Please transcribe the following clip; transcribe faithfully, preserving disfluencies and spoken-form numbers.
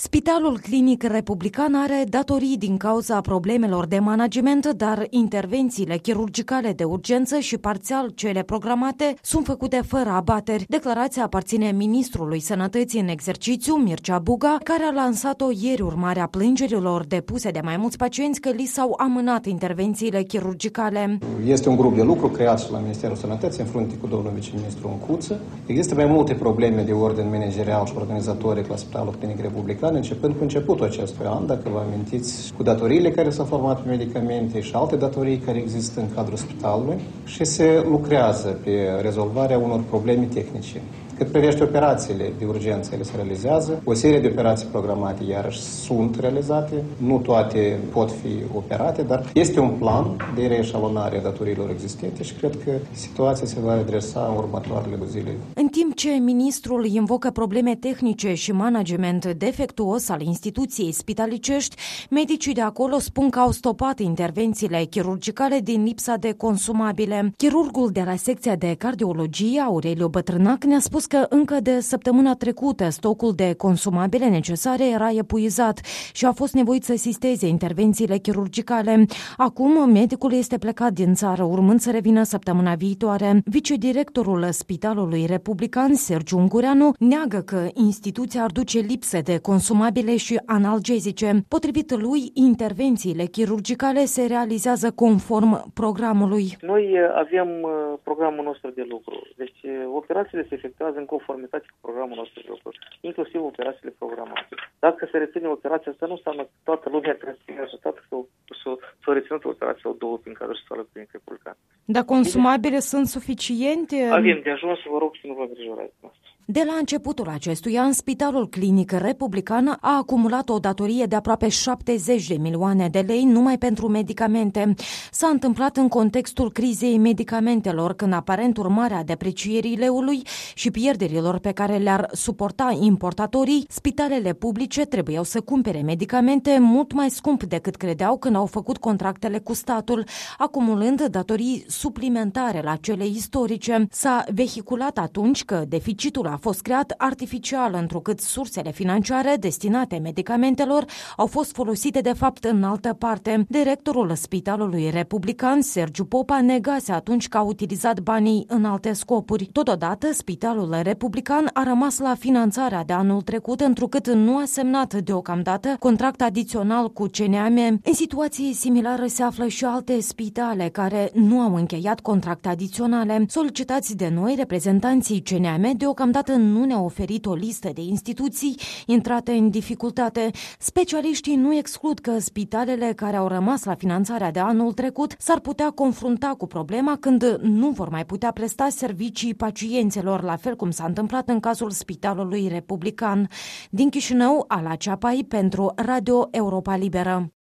Spitalul Clinic Republican are datorii din cauza problemelor de management, dar intervențiile chirurgicale de urgență și parțial cele programate sunt făcute fără abateri. Declarația aparține ministrului Sănătății în exercițiu, Mircea Buga, care a lansat-o ieri urmarea plângerilor depuse de mai mulți pacienți că li s-au amânat intervențiile chirurgicale. Este un grup de lucru creat și la Ministerul Sănătății, în frunte cu domnul viceministru Încuță. Există mai multe probleme de ordin managerial și organizatoric la Spitalul Clinic Republican, începând cu începutul acestui an, dacă vă amintiți, cu datoriile care s-au format pe medicamente și alte datorii care există în cadrul spitalului și se lucrează pe rezolvarea unor probleme tehnice. Cât privește operațiile de urgență, ele se realizează. O serie de operații programate, iarăși, sunt realizate. Nu toate pot fi operate, dar este un plan de reeșalonare a datoriilor existente și cred că situația se va redresa în următoarele zile. În timp ce ministrul invocă probleme tehnice și management defectuos al instituției spitalicești, medicii de acolo spun că au stopat intervențiile chirurgicale din lipsa de consumabile. Chirurgul de la secția de cardiologie, Aureliu Bătrânac, ne-a spus că încă de săptămâna trecută stocul de consumabile necesare era epuizat și a fost nevoit să asisteze intervențiile chirurgicale. Acum, medicul este plecat din țară, urmând să revină săptămâna viitoare. Vicedirectorul Spitalului Republican, Sergiu Ungureanu, neagă că instituția ar duce lipse de consumabile și analgezice. Potrivit lui, intervențiile chirurgicale se realizează conform programului. Noi avem programul nostru de lucru, deci operațiile se efectuează în conformitate cu programul nostru de lucru, inclusiv operațiile programate. Dacă se reține operația asta, nu înseamnă că toată lumea trebuie să fie ajutată să o reținut operația sau două prin care Spitalul Clinic Republican. Dar consumabile Bine. sunt suficiente? Avem de ajuns, vă rog să nu vă îngrijorați. De la începutul acestui an, Spitalul Clinic Republican a acumulat o datorie de aproape șaptezeci de milioane de lei numai pentru medicamente. S-a întâmplat în contextul crizei medicamentelor, când aparent urmarea deprecierii leului și pierderilor pe care le-ar suporta importatorii, spitalele publice trebuiau să cumpere medicamente mult mai scump decât credeau când au făcut contractele cu statul, acumulând datorii suplimentare la cele istorice. S-a vehiculat atunci că deficitul a fost creat artificial, întrucât sursele financiare destinate medicamentelor au fost folosite de fapt în altă parte. Directorul Spitalului Republican, Sergiu Popa, negase atunci că a utilizat banii în alte scopuri. Totodată, Spitalul Republican a rămas la finanțarea de anul trecut, întrucât nu a semnat deocamdată contract adițional cu C N A M. În situație similară se află și alte spitale care nu au încheiat contracte adiționale. Solicitați de noi, reprezentanții C N A M, deocamdată nu ne-au oferit o listă de instituții intrate în dificultate. Specialiștii nu exclud că spitalele care au rămas la finanțarea de anul trecut s-ar putea confrunta cu problema când nu vor mai putea presta servicii pacienților, la fel cum s-a întâmplat în cazul Spitalului Republican. Din Chișinău, Ala Ceapai pentru Radio Europa Liberă.